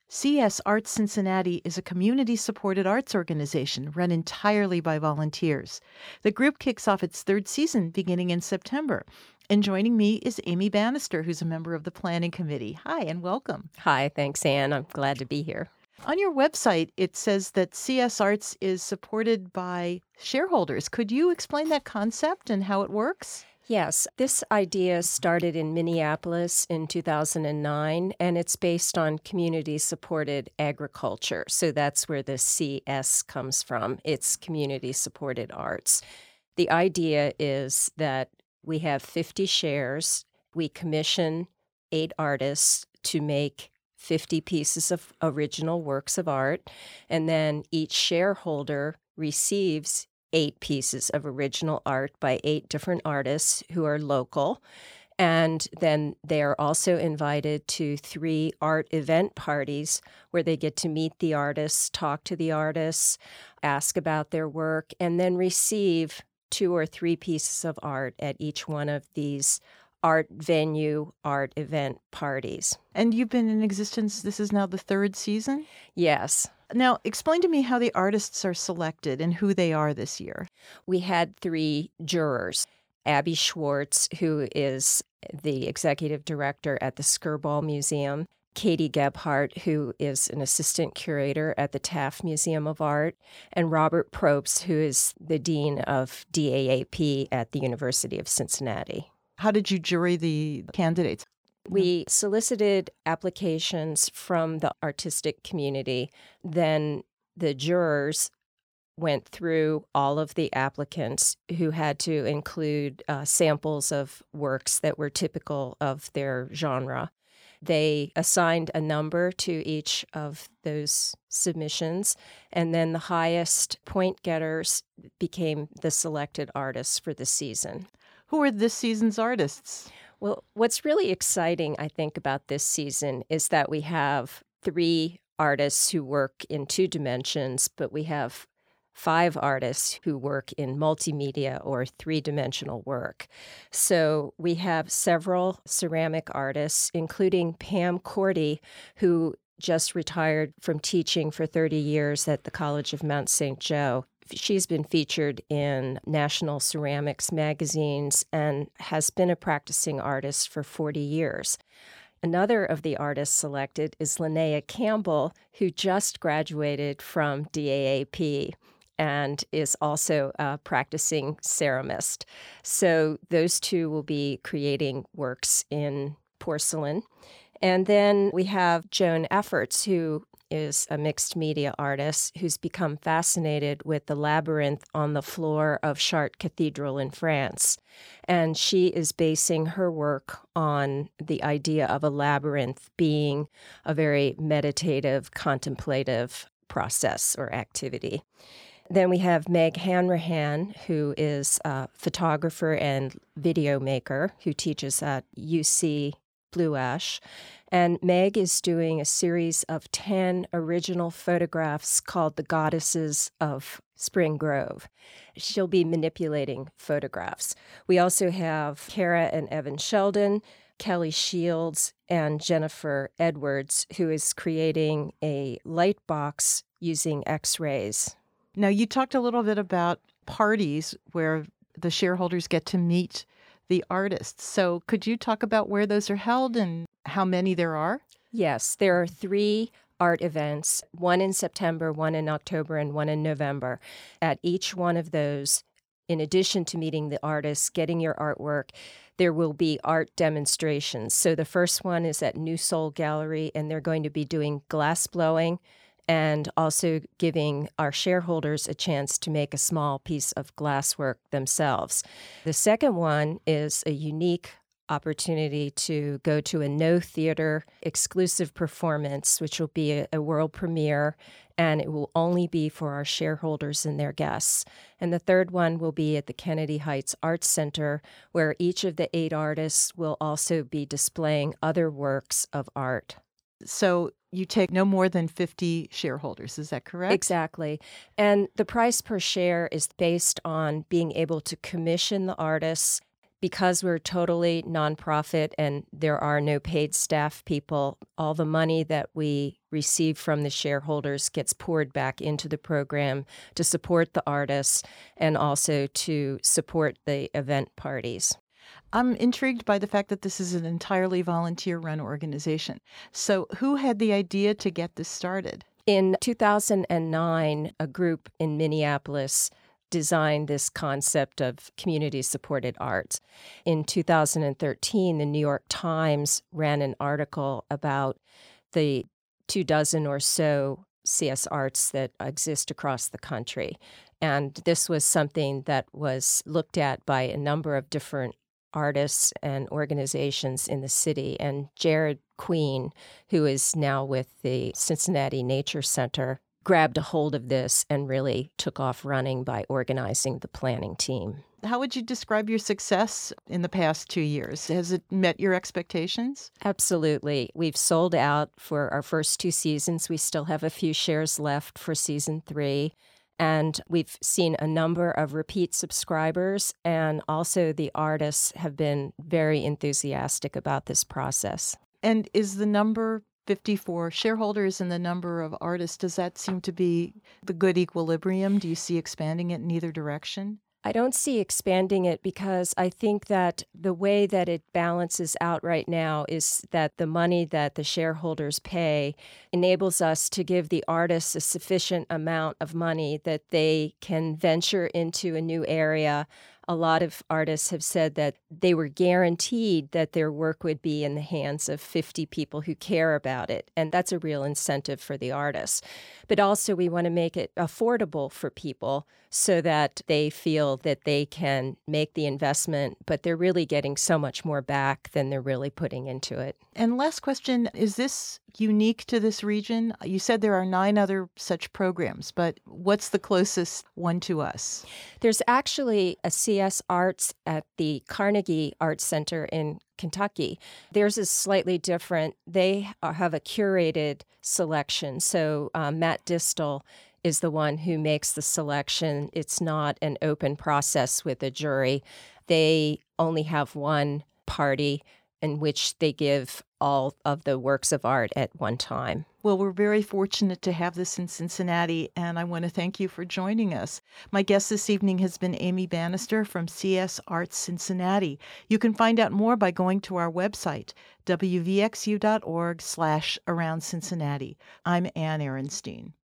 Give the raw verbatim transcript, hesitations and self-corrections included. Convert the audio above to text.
C S Arts Cincinnati is a community-supported arts organization run entirely by volunteers. The group kicks off its third season beginning in September. And joining me is Amy Bannister, who's a member of the planning committee. Hi, and welcome. Hi, thanks, Anne. I'm glad to be here. On your website, it says that C S Arts is supported by shareholders. Could you explain that concept and how it works? Yes, this idea started in Minneapolis in two thousand nine, and it's based on community-supported agriculture. So that's where the C S comes from. It's community-supported arts. The idea is that we have fifty shares. We commission eight artists to make fifty pieces of original works of art, and then each shareholder receives eight pieces of original art by eight different artists who are local. And then they are also invited to three art event parties where they get to meet the artists, talk to the artists, ask about their work, and then receive two or three pieces of art at each one of these art venue, art event parties. And you've been in existence, this is now the third season? Yes. Now, explain to me how the artists are selected and who they are this year. We had three jurors. Abby Schwartz, who is the executive director at the Skirball Museum, Katie Gebhardt, who is an assistant curator at the Taft Museum of Art, and Robert Probst, who is the dean of D A A P at the University of Cincinnati. How did you jury the candidates? We solicited applications from the artistic community. Then the jurors went through all of the applicants who had to include uh, samples of works that were typical of their genre. They assigned a number to each of those submissions, and then the highest point getters became the selected artists for the season. Who are this season's artists? Well, what's really exciting, I think, about this season is that we have three artists who work in two dimensions, but we have five artists who work in multimedia or three-dimensional work. So we have several ceramic artists, including Pam Cordy, who just retired from teaching for thirty years at the College of Mount Saint Joe. She's been featured in National Ceramics magazines and has been a practicing artist for forty years. Another of the artists selected is Linnea Campbell, who just graduated from D A A P and is also a practicing ceramist. So those two will be creating works in porcelain. And then we have Joan Efforts, who is a mixed media artist who's become fascinated with the labyrinth on the floor of Chartres Cathedral in France. And she is basing her work on the idea of a labyrinth being a very meditative, contemplative process or activity. Then we have Meg Hanrahan, who is a photographer and video maker who teaches at U C Blue Ash. And Meg is doing a series of ten original photographs called The Goddesses of Spring Grove. She'll be manipulating photographs. We also have Kara and Evan Sheldon, Kelly Shields, and Jennifer Edwards, who is creating a light box using X-rays. Now, you talked a little bit about parties where the shareholders get to meet the artists. So could you talk about where those are held and how many there are? Yes, there are three art events, one in September, one in October, and one in November. At each one of those, in addition to meeting the artists, getting your artwork, there will be art demonstrations. So the first one is at New Soul Gallery, and they're going to be doing glass blowing and also giving our shareholders a chance to make a small piece of glasswork themselves. The second one is a unique opportunity to go to a no theater exclusive performance, which will be a, a world premiere, and it will only be for our shareholders and their guests. And the third one will be at the Kennedy Heights Arts Center, where each of the eight artists will also be displaying other works of art. So you take no more than fifty shareholders, is that correct? Exactly. And the price per share is based on being able to commission the artists, Because we're totally nonprofit and there are no paid staff people, all the money that we receive from the shareholders gets poured back into the program to support the artists and also to support the event parties. I'm intrigued by the fact that this is an entirely volunteer-run organization. So who had the idea to get this started? In two thousand nine, a group in Minneapolis designed this concept of community-supported arts. In two thousand thirteen, the New York Times ran an article about the two dozen or so C S Arts that exist across the country. And this was something that was looked at by a number of different artists and organizations in the city. And Jared Queen, who is now with the Cincinnati Nature Center, grabbed a hold of this and really took off running by organizing the planning team. How would you describe your success in the past two years? Has it met your expectations? Absolutely. We've sold out for our first two seasons. We still have a few shares left for season three. And we've seen a number of repeat subscribers, and also the artists have been very enthusiastic about this process. And is the number fifty-four shareholders and the number of artists, does that seem to be the good equilibrium? Do you see expanding it in either direction? I don't see expanding it because I think that the way that it balances out right now is that the money that the shareholders pay enables us to give the artists a sufficient amount of money that they can venture into a new area. A lot of artists have said that they were guaranteed that their work would be in the hands of fifty people who care about it, and that's a real incentive for the artists. But also we want to make it affordable for people so that they feel that they can make the investment, but they're really getting so much more back than they're really putting into it. And last question, is this unique to this region? You said there are nine other such programs, but what's the closest one to us? There's actually a C S Arts at the Carnegie Arts Center in Kentucky. Theirs is slightly different. They have a curated selection. So uh, Matt Distel is the one who makes the selection. It's not an open process with a jury. They only have one party in which they give all of the works of art at one time. Well, we're very fortunate to have this in Cincinnati, and I want to thank you for joining us. My guest this evening has been Amy Bannister from C S Arts Cincinnati. You can find out more by going to our website, w v x u dot org slash around Cincinnati. I'm Ann Ehrenstein.